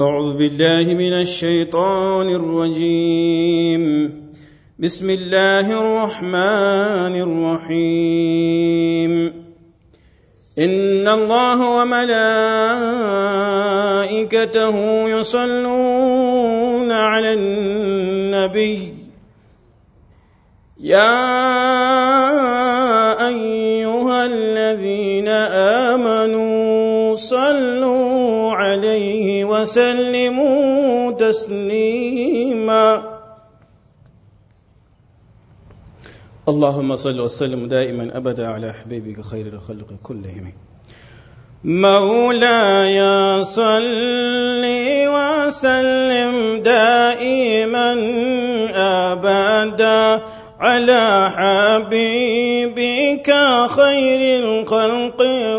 أعوذ بالله من الشيطان الرجيم. بسم الله الرحمن الرحيم. إن الله وملائكته يصلون على النبي يا أيها الذين آمنوا صلوا عليه وسلموا تسليما. اللهم صل وسلم دائما أبدا على حبيبك خير الخلق كلهم. مولاي صل وسلم دائما أبدا على حبيبك خير الخلق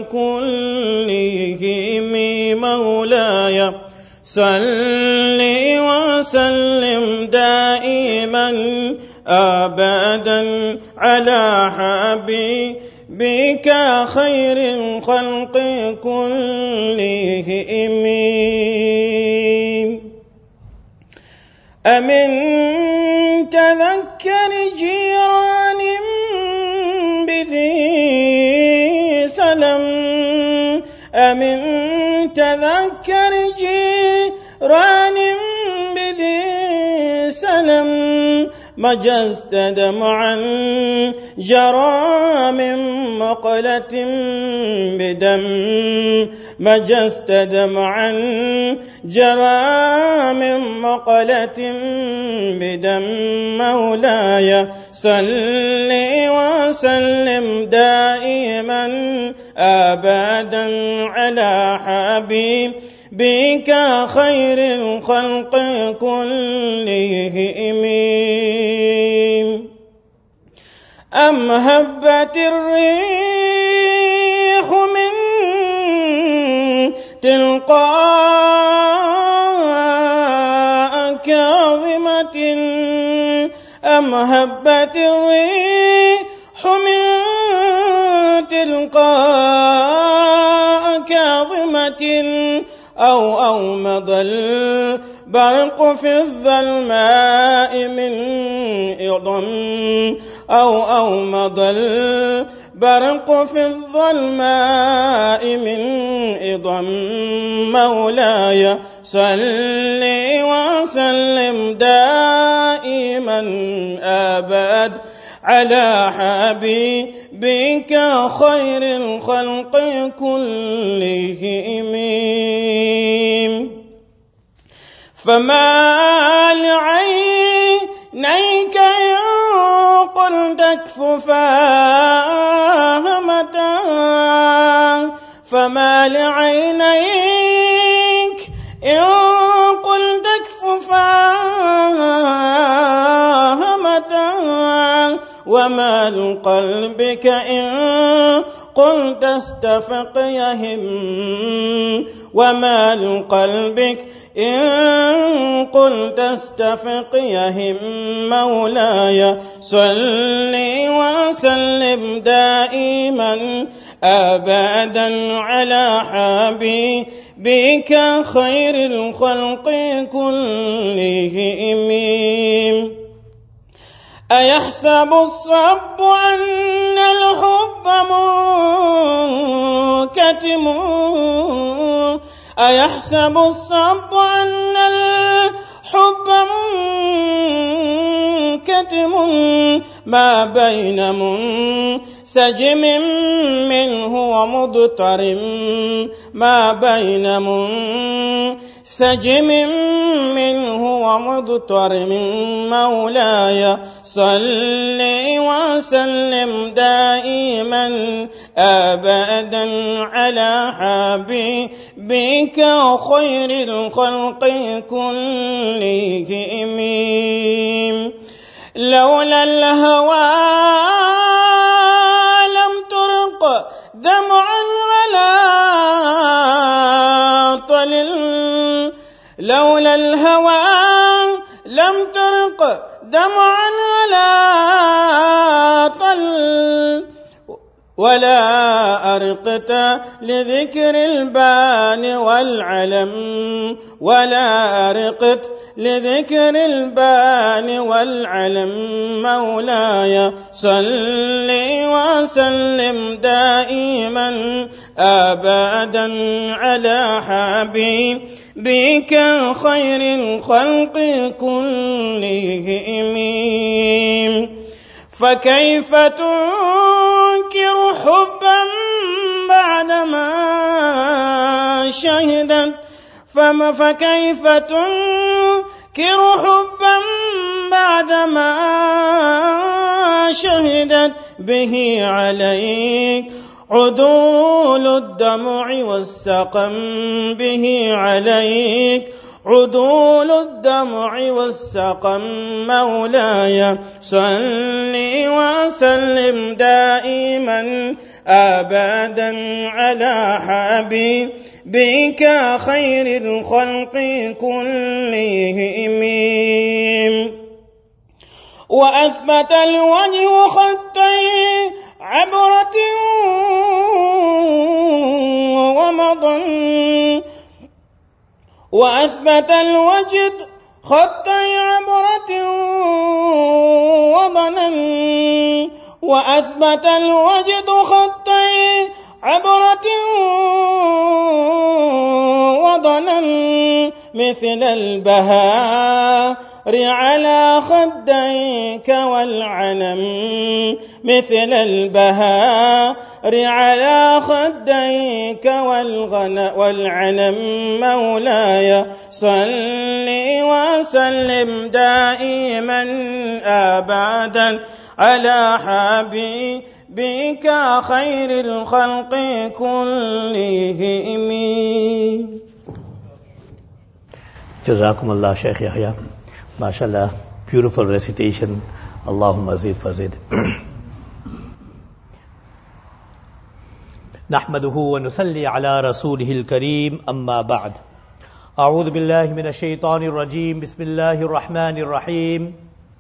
كلهم. مولاي صل وسلم دائما أبدا على حبيبك خير الخلق كلهم. أمن تذكر جيران بذي سلم أمن تذكر جيران بذي سلم مجزت دمعا جرى من مقلة بدم مجزت دمعا جرى من مقلة بدم. مولاي صل وسلم دائما أبدا على حبيبك خير الخلق كلهم. أم هبت الريح من تلقاء كاظمة أم هبت الريح من تلقاء كاظمة أو مضى البرق في الظلماء من إضم أو مضى البرق في الظلماء من إضم. مولاي صل وسلم دائما أبد على حبيبك خير الخلق كلهم. فما لعينيك قلت اكففاها متى فما لعينيك إن قلت اكففاها متى وما لقلبك إن قلت استفق يهم وما لقلبك إن قلت استفق يهم. مولاي صل وسلم دائما أبدا على حبيبك خير الخلق كلهم. أيحسب الصب أن الحب منكتم أيحسب الصب أن الحب منكتم ما بين منسجم منه ومضطرم ما بين منسجم منه ومضطرم. مولاي صل وسلم دائما أبدا على حبيبك خير الخلق كلهم. لولا الهوى لم ترق دمعا على طل لولا الهوى لم ترق دمعا على طل ولا أرقت لذكر البان والعلم ولا أرقت لذكر البان والعلم مولاي صل وسلم دائما أبدا على حبيبك خير الخلق كلهم. فكيف تنكر حبا بعدما شهدت فكيف تنكر حبا بعدما شهدت به عليك عدول الدمع والسقم به عليك عدول الدمع والسقم مولاي صل وسلم دائما أبدا على حبيبك خير الخلق كلهم. وأثبت الوجه خطي عبرة ومضى وأثبت الوجد خطي عبرة وضنا وأثبت الوجد خطي عبرة وضنا مثل البهار على خديك والعنم مثل البهار على خديك والعنم مولاي صل وسلم دائما أبدا على حبيبك خير الخلق كلهم. جزاكم الله Shaykh Yahya. MashaAllah, beautiful recitation. Allahumma zid fazid. نحمده ونصلي على رسوله الكريم أما بعد. أعوذ بالله من الشيطان الرجيم. بسم الله الرحمن الرحيم.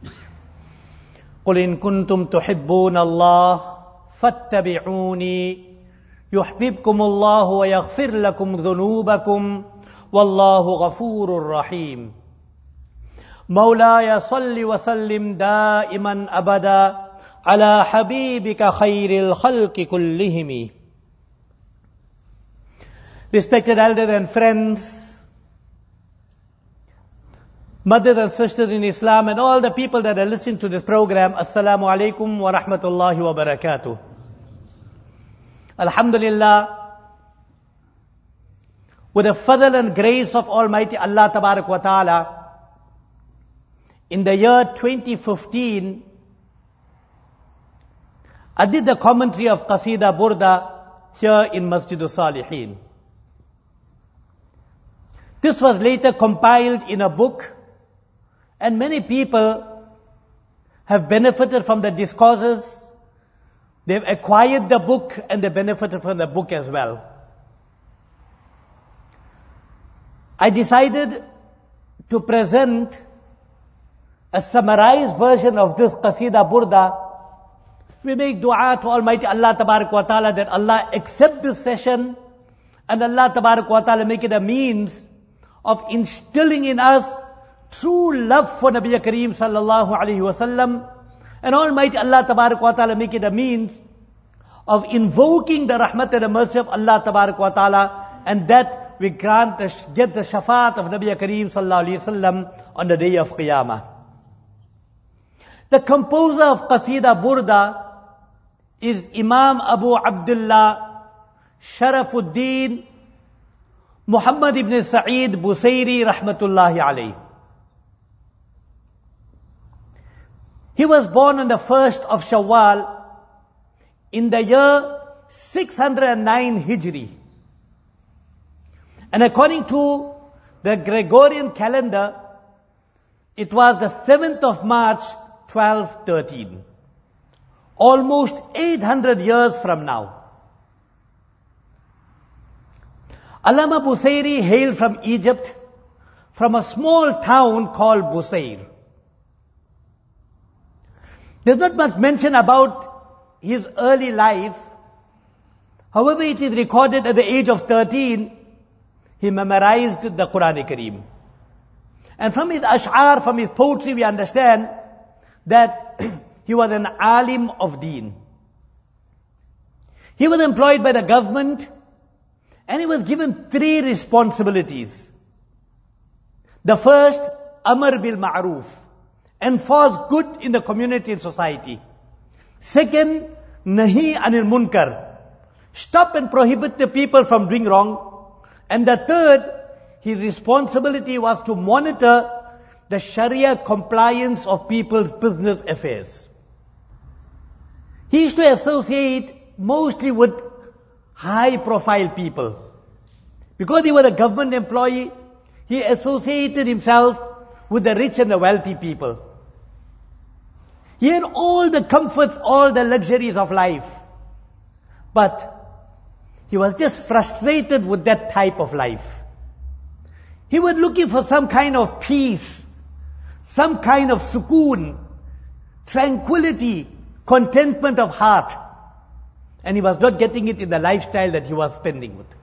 قل إن كنتم تحبون الله فاتبعوني يحببكم الله ويغفر لكم ذنوبكم والله غفور رحيم. مولاي صل وسلم دائما أبدا على حبيبك خير الخلق كلهم. Respected elders and friends, mothers and sisters in Islam, and all the people that are listening to this program, Assalamu alaikum wa rahmatullahi wa barakatuh. Alhamdulillah, with the fadl and grace of Almighty Allah Tabarak wa Ta'ala, in the year 2015, I did the commentary of Qasida Burda here in Masjid al-Salihin. This was later compiled in a book, and many people have benefited from the discourses. They've acquired the book and they benefited from the book as well. I decided to present a summarized version of this Qasida Burda. We make dua to Almighty Allah Tabarak wa Ta'ala that Allah accept this session and Allah Tabarak wa Ta'ala make it a means of instilling in us true love for Nabi Kareem sallallahu alayhi wa sallam, and Almighty Allah Tabarak wa Ta'ala make it a means of invoking the rahmat and the mercy of Allah Tabarak wa Ta'ala, and that we get the shafaat of Nabi Kareem sallallahu alayhi wa sallam on the day of Qiyamah. The composer of Qasida Burda is Imam Abu Abdullah Sharafuddin Muhammad ibn Sa'id Busayri rahmatullahi alayhi. He was born on the 1st of Shawwal in the year 609 Hijri. And according to the Gregorian calendar, it was the 7th of March 1213. Almost 800 years from now. Allama Busayri hailed from Egypt, from a small town called Busayr. There's not much mention about his early life, However, it is recorded at the age of 13, he memorized the Quran-e-Kareem. And from his ash'ar, from his poetry, we understand that he was an alim of deen. He was employed by the government and he was given 3 responsibilities. The first, Amr bil Ma'roof, enforce good in the community and society. Second, Nahi anil Munkar, stop and prohibit the people from doing wrong. And the third, his responsibility was to monitor the Sharia compliance of people's business affairs. He used to associate mostly with high profile people. Because he was a government employee, he associated himself with the rich and the wealthy people. He had all the comforts, all the luxuries of life. But he was just frustrated with that type of life. He was looking for some kind of peace, some kind of sukoon, tranquility, contentment of heart. And he was not getting it in the lifestyle that he was spending with.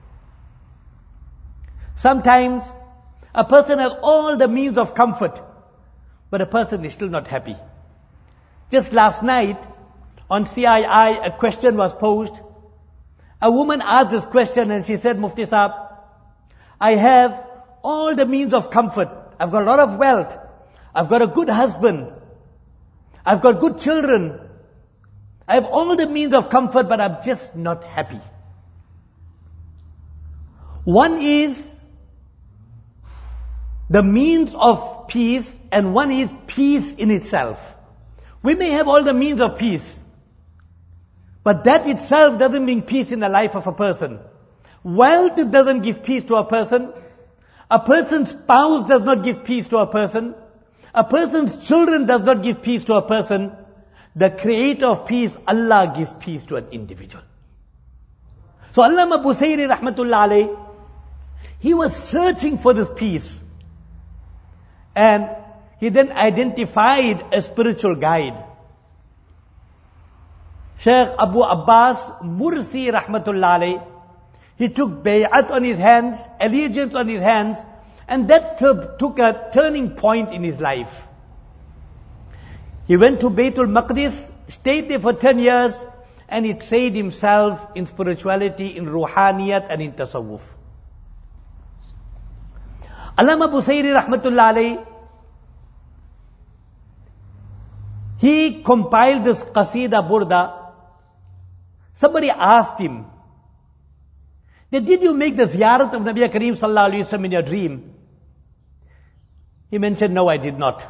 Sometimes a person has all the means of comfort, but a person is still not happy. Just last night on CII, a question was posed. A woman asked this question and she said, Mufti Saab, I have all the means of comfort. I've got a lot of wealth. I've got a good husband. I've got good children. I have all the means of comfort, but I'm just not happy. One is the means of peace, and one is peace in itself. We may have all the means of peace, but that itself doesn't mean peace in the life of a person. Wealth doesn't give peace to a person. A person's spouse does not give peace to a person. A person's children does not give peace to a person. The creator of peace, Allah, gives peace to an individual. So Allama Busayri rahmatullah alayh, he was searching for this peace. And he then identified a spiritual guide. Shaykh Abu Abbas Mursi rahmatullah alayh, he took bay'at on his hands, allegiance on his hands, and that took a turning point in his life. He went to Baytul Maqdis, stayed there for 10 years, and he trained himself in spirituality, in ruhaniyat and in tasawwuf. Allama Busayri rahmatullah alayh, he compiled this Qasida Burda. Somebody asked him, did you make the ziyarat of Nabi Kareem sallallahu alayhi wa sallam in your dream? He mentioned, no, I did not.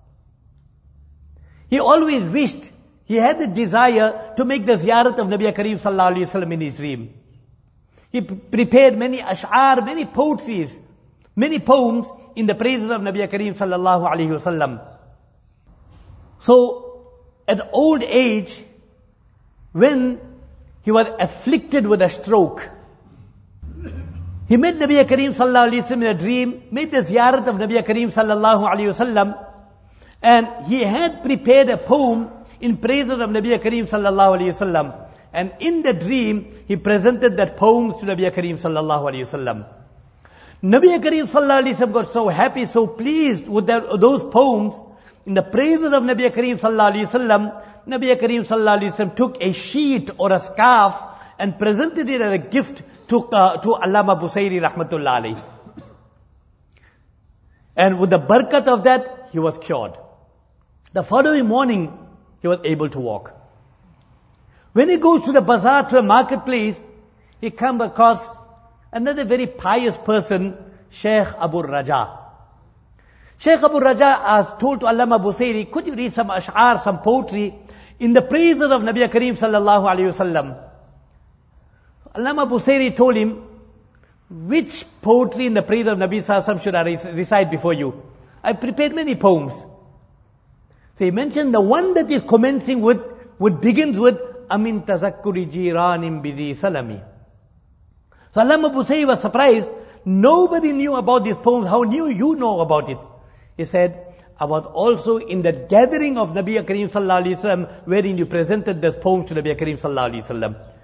He always wished, he had the desire to make the ziyarat of Nabi Kareem sallallahu alayhi wa sallam in his dream. He prepared many ash'ar, many poetries, many poems in the praises of Nabi Kareem sallallahu alayhi wa sallam. So, at old age, when he was afflicted with a stroke, he met Nabi Kareem sallallahu alayhi wa sallam in a dream, made the ziyarat of Nabi Kareem sallallahu alayhi wa sallam, and he had prepared a poem in praises of Nabi Kareem sallallahu alayhi wa sallam. And in the dream, he presented that poem to Nabi Kareem sallallahu alayhi wa sallam. Nabi Kareem sallallahu alayhi wa sallam got so happy, so pleased with those poems. In the praises of Nabi Kareem sallallahu alayhi wa sallam, Nabi Kareem sallallahu alayhi wa sallam took a sheet or a scarf and presented it as a gift to Allama Busayri rahmatullah alayhi. And with the barakat of that, he was cured. The following morning, he was able to walk. When he goes to the bazaar, to a marketplace, he comes across another very pious person, Shaykh Abu Raja. Shaykh Abu Raja told to Allama Busayri, could you read some ash'ar, some poetry in the praises of Nabi Kareem sallallahu alayhi wa sallam? Allama Busayri told him, which poetry in the praise of Nabi sallallahu alayhi wa sallam should I recite before you? I prepared many poems. So he mentioned the one that is commencing with, begins with, Amin tazakkuri jiranim bidhi salami. So Allama Busayri was surprised. Nobody knew about these poems. How knew you know about it? He said, I was also in the gathering of Nabi Kareem sallallahu alayhi wa sallam, wherein you presented this poem to Nabi Kareem sallallahu alayhi wa sallam.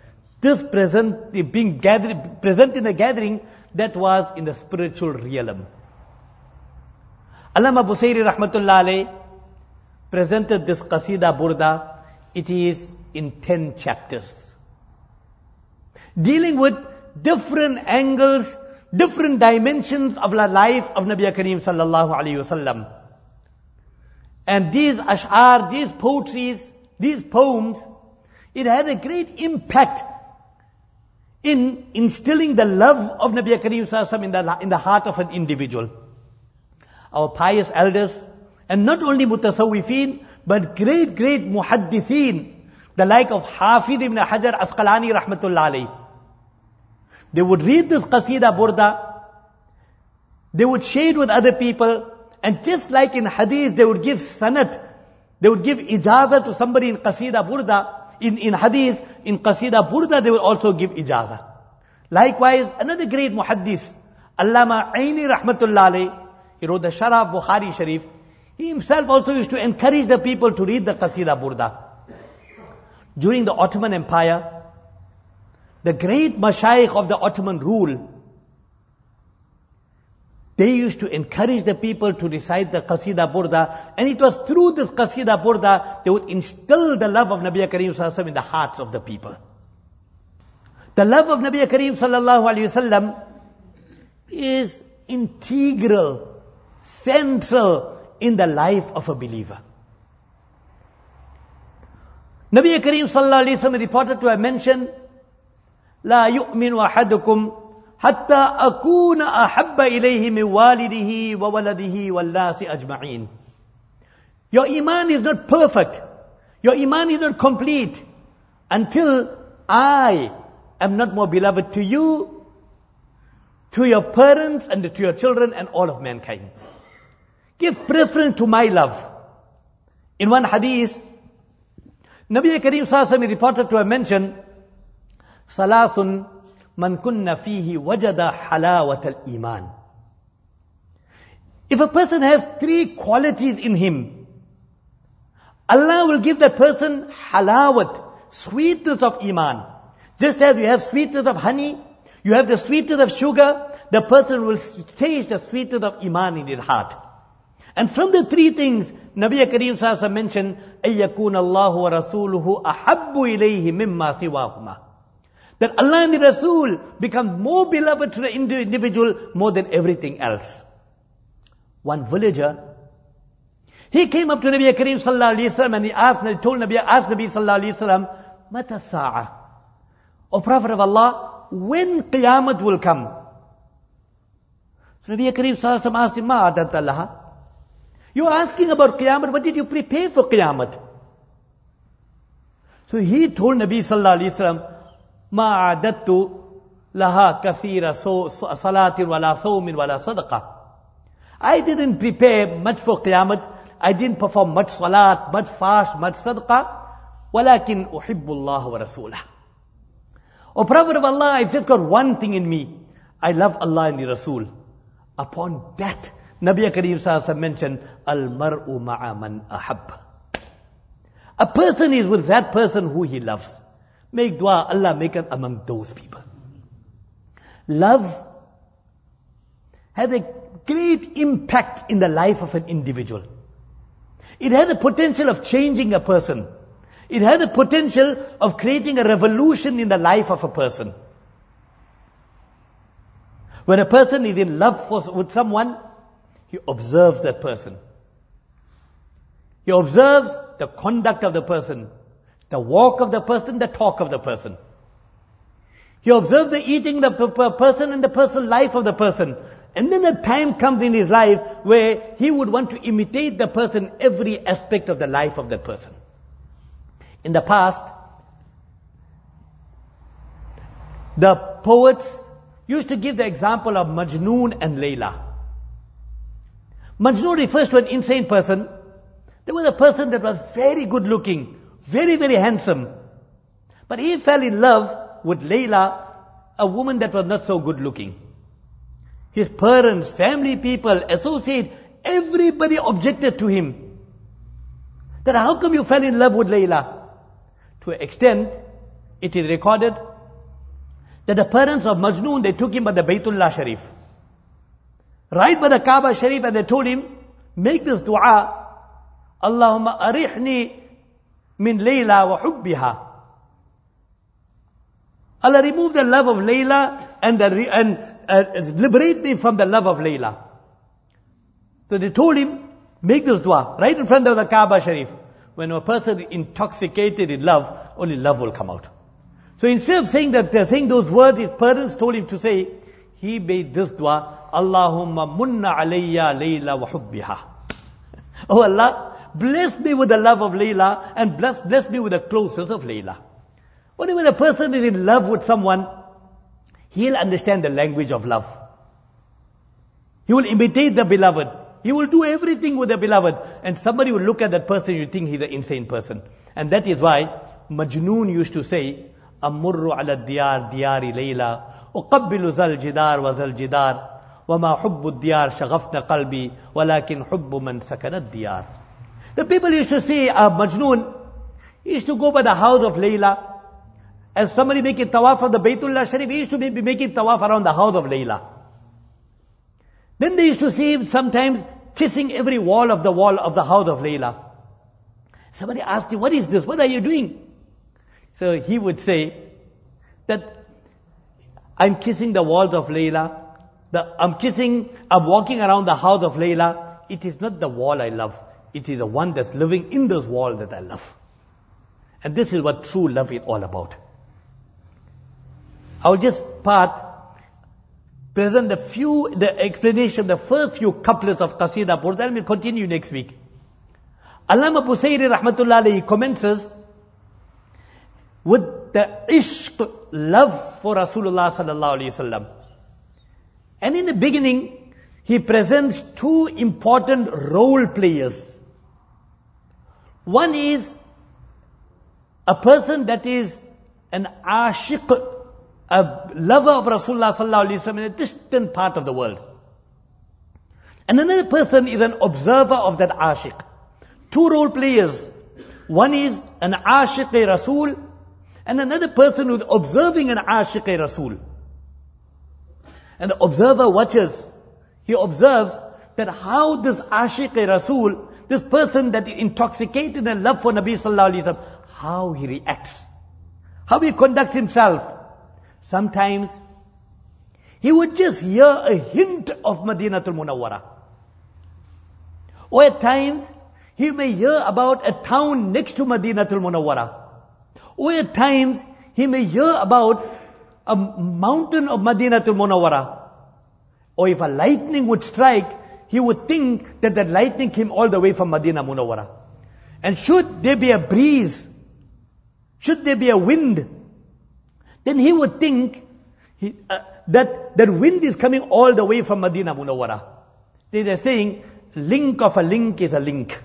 this present in the gathering, that was in the spiritual realm. Allama Busayri rahmatullah alayh presented this Qasida Burda. It is in 10 chapters, dealing with different angles, different dimensions of the life of Nabi Kareem sallallahu alayhi wasallam. And these ash'ar, these poetries, these poems, it had a great impact in instilling the love of Nabi Kareem sallallahu alayhi wasallam in the heart of an individual. Our pious elders, and not only mutasawwifeen, but great muhaddithin, the like of Hafid ibn Hajar Asqalani rahmatullah alayhi. They would read this Qasida Burda, they would share it with other people, and just like in Hadith, they would give sanat, they would give ijazah to somebody in Qasida Burda, in Hadith, in Qasida Burda, they would also give ijazah. Likewise, another great muhaddis, Allama Aini rahmatullah alayhi, he wrote the Sharh of Bukhari Sharif. He himself also used to encourage the people to read the Qasida Burda. During the Ottoman Empire, the great mashayikh of the Ottoman rule, they used to encourage the people to recite the Qasida Burda, and it was through this Qasida Burda they would instill the love of Nabi Kareem sallallahu alaihi wasallam in the hearts of the people. The love of Nabi Kareem sallallahu alaihi wasallam is integral, central in the life of a believer. Nabi Kareem sallallahu alaihi wasallam reported to have mentioned, لا يؤمن أحدكم حتى أكون أحب إليه من والده وولده والناس أجمعين. Your iman is not perfect. Your iman is not complete until I am not more beloved to you, to your parents, and to your children, and all of mankind. Give preference to my love. In one hadith, Nabi Kareem sallallahu alaihi wasallam reported to have mentioned, Salasun man kunna fihi wajada halawat al-iman. If a person has 3 qualities in him, Allah will give that person halawat, sweetness of iman. Just as you have sweetness of honey, you have the sweetness of sugar, the person will taste the sweetness of iman in his heart. And from the 3 things, Nabi Kareem sallallahu alaihi wasallam mentioned, أَيَّكُونَ اللَّهُ وَرَسُولُهُ أَحَبُّ إِلَيْهِ مِمَّا سِوَاهُمَا. That Allah and the Rasul become more beloved to the individual more than everything else. One villager, he came up to Nabi Kareem sallallahu alaihi wasallam and he asked Nabi sallallahu alaihi wasallam, Mata sa'a? O Prophet of Allah, when Qiyamah will come? So Nabi Kareem sallallahu alaihi wasallam asked him, Ma adanta laha? You are asking about Qiyamah, what did you prepare for Qiyamah? So he told Nabi sallallahu alaihi wasallam, Ma adattu laha kathira salatin wala thawmin wala sadaqah. I didn't prepare much for Qiyamah. I didn't perform much salat, much fast, much sadaqah. Walakin uhibbullah wa rasulah. O Prophet of Allah, I've just got one thing in me. I love Allah and the Rasul. Upon that, Nabi Kareem sallallahu alaihi wasallam mentioned, Al-mar'u ma'a man ahab. A person is with that person who he loves. Make dua, Allah make us among those people. Love has a great impact in the life of an individual. It has the potential of changing a person. It has the potential of creating a revolution in the life of a person. When a person is in love with someone, he observes that person. He observes the conduct of the person, the walk of the person, the talk of the person. He observes the eating of the person and the personal life of the person. And then a time comes in his life where he would want to imitate the person, every aspect of the life of that person. In the past, the poets used to give the example of Majnoon and Layla. Majnoon refers to an insane person. There was a person that was very good looking, very, very handsome. But he fell in love with Layla, a woman that was not so good looking. His parents, family people, associate, everybody objected to him. That how come you fell in love with Layla? To an extent, it is recorded that the parents of Majnun, they took him by the Baytullah Sharif. Right by the Kaaba Sharif, and they told him, make this dua, Allahumma arihni min Layla wa hubbiha. Allah, remove the love of Layla and liberate me from the love of Layla. So they told him, make this dua right in front of the Kaaba Sharif. When a person is intoxicated in love, only love will come out. So instead of saying those words, his parents told him to say, he made this dua, Allahumma munna alayya Layla wa hubbiha. Oh Allah, bless me with the love of Layla and bless me with the closeness of Layla. Whenever a person is in love with someone, he'll understand the language of love. He will imitate the beloved. He will do everything with the beloved. And somebody will look at that person, you think he's an insane person. And that is why Majnun used to say, Amurru ala diyar diyari Layla, uqabbilu zal jidar wa zal jidar, wa ma hubbu diyar shaghafna qalbi, walakin hubbu man sakana diyar. The people used to say, Majnun, he used to go by the house of Layla. As somebody making tawaf of the Baytullah Sharif, he used to be making tawaf around the house of Layla. Then they used to see him sometimes kissing every wall of the house of Layla. Somebody asked him, what is this? What are you doing? So he would say that I'm kissing the walls of Layla. I'm walking around the house of Layla. It is not the wall I love. It is the one that's living in this wall that I love. And this is what true love is all about. I'll just present the explanation, the first few couplets of Qasida Burda, and we'll continue next week. Allama Busayri rahmatullah alayhi commences with the ishq, love for Rasulullah sallallahu alayhi wasallam. And in the beginning, he presents two important role players. One is a person that is an ashiq, a lover of Rasulullah sallallahu alaihi wasallam in a distant part of the world. And another person is an observer of that ashiq. Two role players. One is an ashiq Rasul, and another person who is observing an ashiq Rasul. And the observer watches. He observes that how this ashiq Rasul, this person that is intoxicated in love for Nabi sallallahu alaihi wasallam, how he reacts, how he conducts himself. Sometimes he would just hear a hint of Madinatul Munawwara. Or at times he may hear about a town next to Madinatul Munawwara. Or at times he may hear about a mountain of Madinatul Munawwara. Or if a lightning would strike, he would think that that lightning came all the way from Madinah Munawwara. And should there be a breeze, should there be a wind, then he would think that wind is coming all the way from Madinah Munawwara. They are saying, link of a link is a link.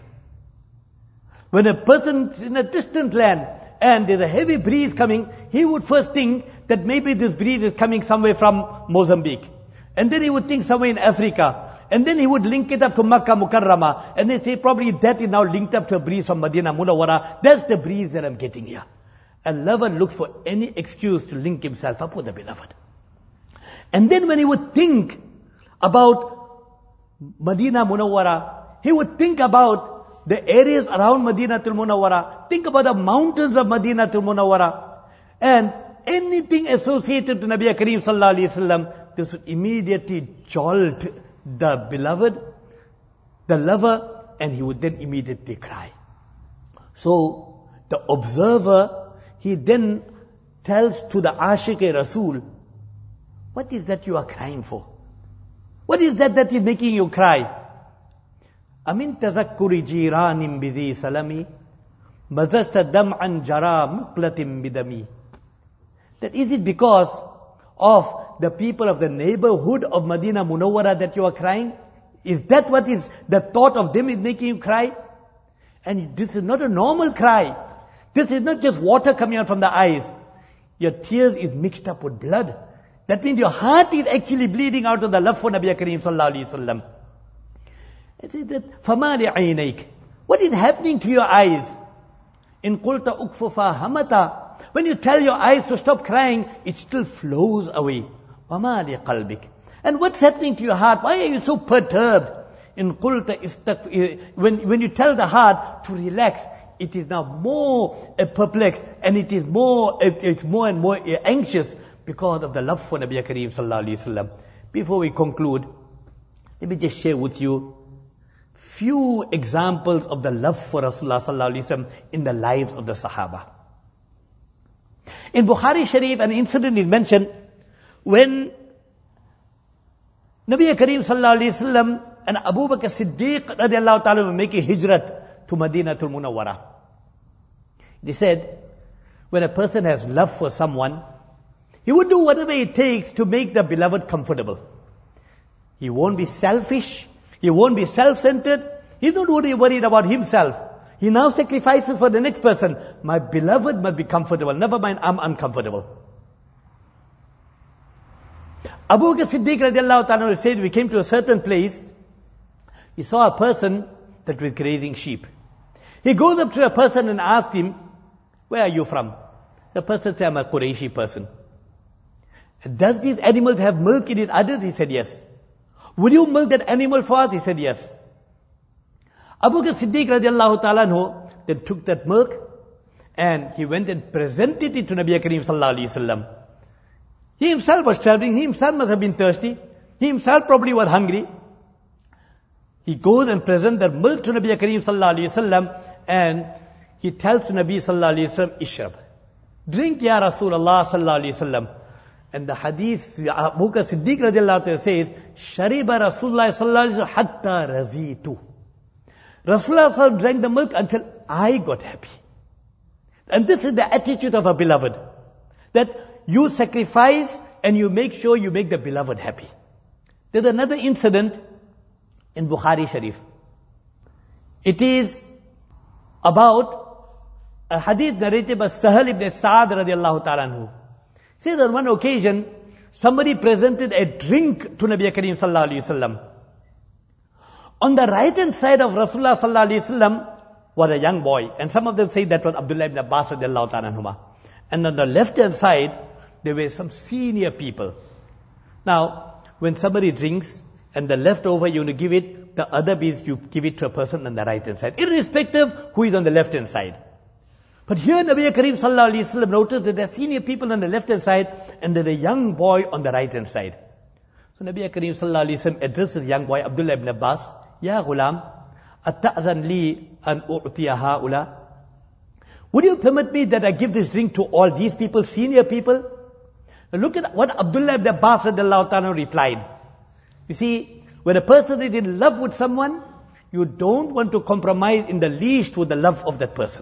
When a person is in a distant land and there's a heavy breeze coming, he would first think that maybe this breeze is coming somewhere from Mozambique. And then he would think somewhere in Africa. And then he would link it up to Makkah Mukarramah. And they say probably that is now linked up to a breeze from Madinah Munawwara. That's the breeze that I'm getting here. A lover looks for any excuse to link himself up with the beloved. And then when he would think about Madinah Munawwara, he would think about the areas around Madinatul Munawwara, think about the mountains of Madinatul Munawwara, and anything associated to Nabi Kareem sallallahu alaihi wasallam, this would immediately jolt the beloved, the lover, and he would then immediately cry. So the observer, he then tells to the Ashiq Rasul, what is that you are crying for? What is that is making you cry? Amin tazakkuri jiranim bizi salami, mazasta dam'an jara muqlatim bidami. That is it because of the people of the neighborhood of Madinah Munawwara that you are crying? Is that what is the thought of them is making you cry? And this is not a normal cry. This is not just water coming out from the eyes. Your tears is mixed up with blood. That means your heart is actually bleeding out of the love for Nabi Kareem sallallahu alaihi wasallam. I say that, فَمَا لِعَيْنَيْكَ, what is happening to your eyes? In qulta ukfufa hamata, When you tell your eyes to stop crying, it still flows away. وَمَا لِقَلْبِكَ. And what's happening to your heart? Why are you so perturbed? When you tell the heart to relax, it is now more perplexed, and it's more and more anxious because of the love for Nabi Kareem sallallahu alaihi wasallam. Before we conclude, let me just share with you few examples of the love for Rasulullah sallallahu alaihi wasallam in the lives of the Sahaba. In Bukhari Sharif, an incident is mentioned when Nabi Kareem sallallahu alaihi wasallam and Abu Bakr Siddiq radiallahu ta'ala were making hijrat to Madinatul Munawwara. They said, when a person has love for someone, he would do whatever it takes to make the beloved comfortable. He won't be selfish. He won't be self-centered. He's not worried about himself. He now sacrifices for the next person. My beloved must be comfortable. Never mind, I'm uncomfortable. Abu Bakr Siddiq radiallahu ta'ala said, we came to a certain place. He saw a person that was grazing sheep. He goes up to a person and asks him, where are you from? The person said, I'm a Quraishi person. Does these animals have milk in its udders? He said, yes. Would you milk that animal for us? He said, yes. Abu Bakr Siddiq radiallahu ta'ala anhu then took that milk and he went and presented it to Nabi Kareem sallallahu alayhi wasallam. He himself was traveling. He himself must have been thirsty. He himself probably was hungry. He goes and presents the milk to Nabi Kareem sallallahu alayhi wasallam, and he tells Nabi sallallahu alayhi wasallam, Ishrab. Drink ya Rasulullah sallallahu alayhi wasallam. And the hadith, Abu Bakr Siddiq radiallahu ta'ala says, Shariba Rasulullah sallallahu alayhi wasallam hatta razitu. Rasulullah sallallahu alayhi wasallam drank the milk until I got happy. And this is the attitude of a beloved. That you sacrifice and you make sure you make the beloved happy. There's another incident in Bukhari Sharif. It is about a hadith narrated by Sahal ibn Sa'ad radiallahu ta'ala anhu. Says on one occasion, somebody presented a drink to Nabi Kareem sallallahu alayhi wasallam. On the right hand side of Rasulullah sallallahu alayhi wasallam was a young boy, and some of them say that was Abdullah ibn Abbas radiallahu ta'ala anhuma. And on the left hand side, there were some senior people. Now, when somebody drinks, and the leftover you want to give it, the other bit you give it to a person on the right hand side, irrespective who is on the left hand side. But here Nabi Kareem sallallahu alayhi wasallam noticed that there are senior people on the left hand side and there's a young boy on the right hand side. So Nabi Kareem sallallahu alayhi wasallam addresses young boy Abdullah ibn Abbas, Ya ghulam, atta'adhan li an u'tiya ha'ula. Would you permit me that I give this drink to all these people, senior people? Now look at what Abdullah ibn Abbas radiallahu ta'ala replied. You see, when a person is in love with someone, you don't want to compromise in the least with the love of that person.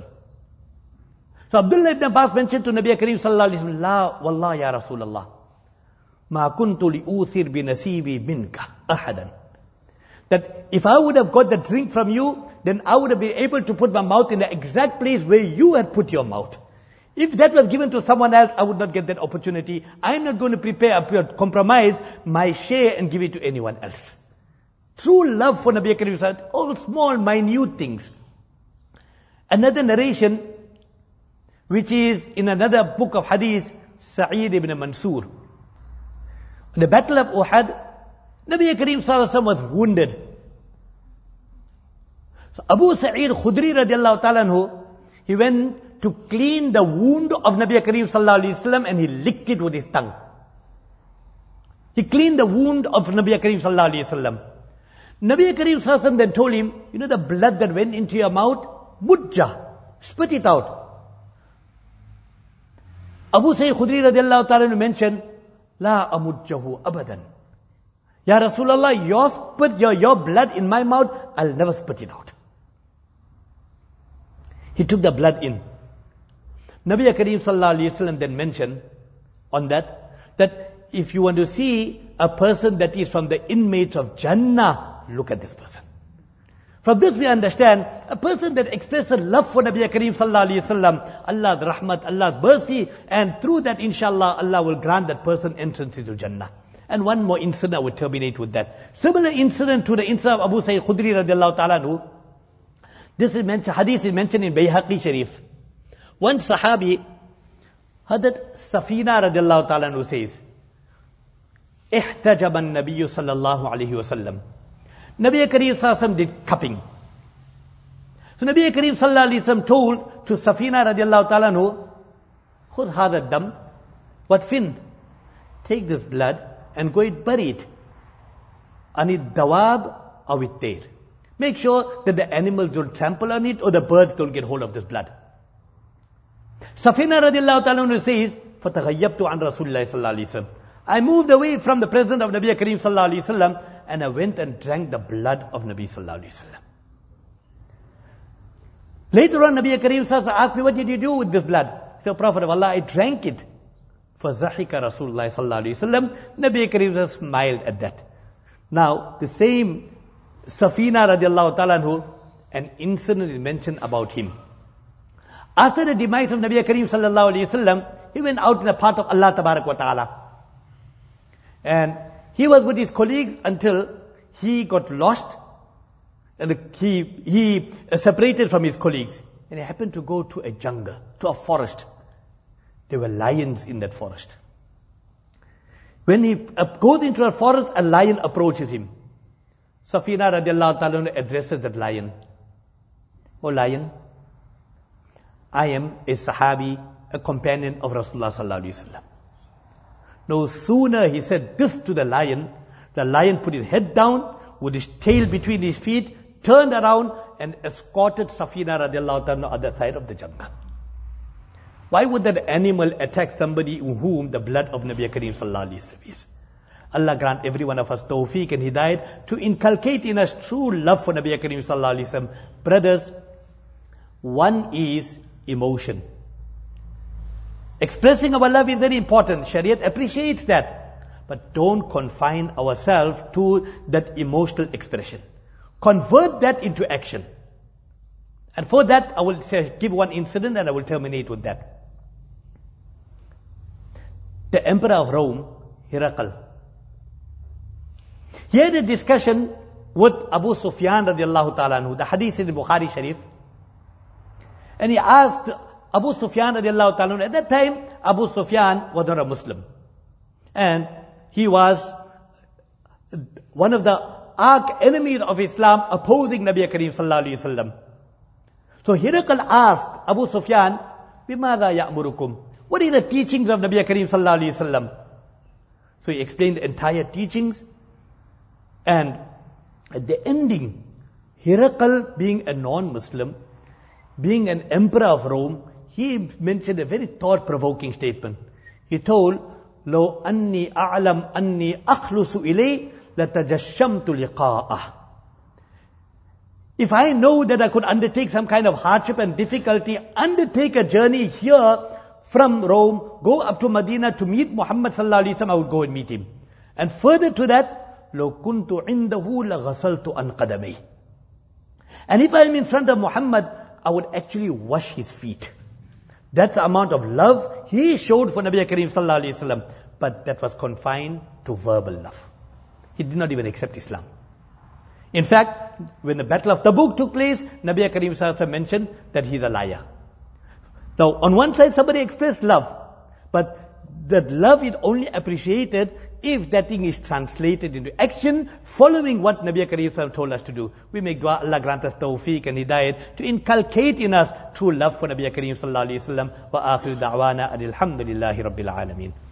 So Abdullah ibn Abbas mentioned to Nabi Kareem sallallahu alayhi wa sallam, La wallah ya Rasulallah, ma kuntu li'uthir bi nasibi minka ahadan. That if I would have got the drink from you, then I would have been able to put my mouth in the exact place where you had put your mouth. If that was given to someone else, I would not get that opportunity. I'm not going to compromise my share and give it to anyone else. True love for Nabi Kareem sallallahu alayhi wa sallam, all small, minute things. Another narration, which is in another book of hadith, Sa'id ibn Mansur. In the battle of Uhud, Nabi Kareem sallallahu alayhi wa sallam was wounded. So Abu Sa'id Khudri radiallahu ta'ala anhu, he went to clean the wound of Nabi Kareem sallallahu alayhi wa sallam and he licked it with his tongue. He cleaned the wound of Nabi Kareem sallallahu alayhi wa sallam. Nabi Kareem sallallahu alayhi wa sallam then told him, you know the blood that went into your mouth? Mujja. Spit it out. Abu Sayyid Khudri radiallahu ta'ala mentioned, La amujjahu abadan. Ya Rasulullah, your blood in my mouth, I'll never spit it out. He took the blood in. Nabi Kareem sallallahu alayhi wa sallam then mentioned on that if you want to see a person that is from the inmates of Jannah, look at this person. From this we understand, a person that expresses love for Nabi Kareem sallallahu alayhi wa sallam, Allah's rahmat, Allah's mercy, and through that inshallah, Allah will grant that person entrance into Jannah. And one more incident, I will terminate with that. Similar incident to the incident of Abu Sayyid Khudri radiallahu ta'ala anhu. This is mentioned, hadith is mentioned in Bayhaqi Sharif. One Sahabi Hadrat Safina radiallahu ta'ala anhu says, احتجب النبي صلى الله عليه وسلم. Nabi Kareem sallallahu alaihi wasallam did cupping. So Nabi Kareem sallallahu alaihi wasallam told to Safina radiallahu ta'ala anhu, خذ هذا الدم وادفن. Take this blood and go and bury it. عن الدواب أو الطير. Make sure that the animals don't trample on it or the birds don't get hold of this blood. Safina radiallahu ta'ala anhu says, فَتَغَيَّبْتُ عَنْ رَسُولِ اللَّهِ صَلَّى اللَّهِ عَلَيْهِ وسلم. I moved away from the presence of Nabi Kareem sallallahu alaihi wasallam and I went and drank the blood of Nabi sallallahu alaihi wasallam. Later on, Nabi Kareem sallallahu alaihi wasallam asked me, what did you do with this blood? I said, Prophet of Allah, I drank it. فَزَحِكَ رَسُولُ اللَّهِ sallallahu alaihi wasallam. Nabi Kareem sallallahu alaihi wasallam smiled at that. Now, the same Safina radiallahu ta'ala anhu, an incident is mentioned about him. After the demise of Nabi Kareem sallallahu alaihi wasallam, he went out in a path of Allah tabarak wa ta'ala. And he was with his colleagues until he got lost and he separated from his colleagues. And he happened to go to a jungle, to a forest. There were lions in that forest. When he goes into a forest, a lion approaches him. Safina radiallahu ta'ala addresses that lion. Oh lion, I am a sahabi, a companion of Rasulullah sallallahu alaihi wasallam. No sooner he said this to the lion put his head down with his tail between his feet, turned around and escorted Safina radiallahu ta'ala on the other side of the jungle. Why would that animal attack somebody whom the blood of Nabi Kareem sallallahu alaihi wasallam is? Allah grant every one of us tawfiq and hidayat to inculcate in us true love for Nabi Kareem sallallahu alaihi wasallam. Brothers, one is emotion. Expressing our love is very important. Shariat appreciates that. But don't confine ourselves to that emotional expression. Convert that into action. And for that, I will give one incident and I will terminate with that. The Emperor of Rome, Herakl, he had a discussion with Abu Sufyan radiallahu ta'ala anhu. The hadith in the Bukhari Sharif. And he asked Abu Sufyan radiallahu ta'ala anhu. At that time, Abu Sufyan was not a Muslim. And he was one of the arch enemies of Islam opposing Nabi Kareem sallallahu alayhi wasallam. So Herakl asked Abu Sufyan, بِمَاذَا يَأْمُرُكُمْ? What are the teachings of Nabi Kareem sallallahu alayhi wasallam? So he explained the entire teachings. And at the ending, Herakl, being a non-Muslim, being an emperor of Rome, he mentioned a very thought-provoking statement. He told, لو أني أعلم أني أخلص إليه لتجشمت لقاءه. If I know that I could undertake some kind of hardship and difficulty, undertake a journey here from Rome, go up to Medina to meet Muhammad sallallahu alaihi wasallam, I would go and meet him. And further to that, لو كنت عنده لغسلت عن قدميه. And if I am in front of Muhammad, I would actually wash his feet. That's the amount of love he showed for Nabi Kareem sallallahu alaihi wasallam. But that was confined to verbal love. He did not even accept Islam. In fact, when the Battle of Tabuk took place, Nabi Kareem sallallahu alaihi wasallam mentioned that he's a liar. Now, on one side, somebody expressed love. But that love is only appreciated if that thing is translated into action, following what Nabi Kareem sallallahu alaihi wasallam told us to do. We make dua, Allah grant us tawfiq and hidayat to inculcate in us true love for Nabi Kareem sallallahu alaihi wasallam. Wa akhiru da'wana alhamdulillahi rabbil alameen.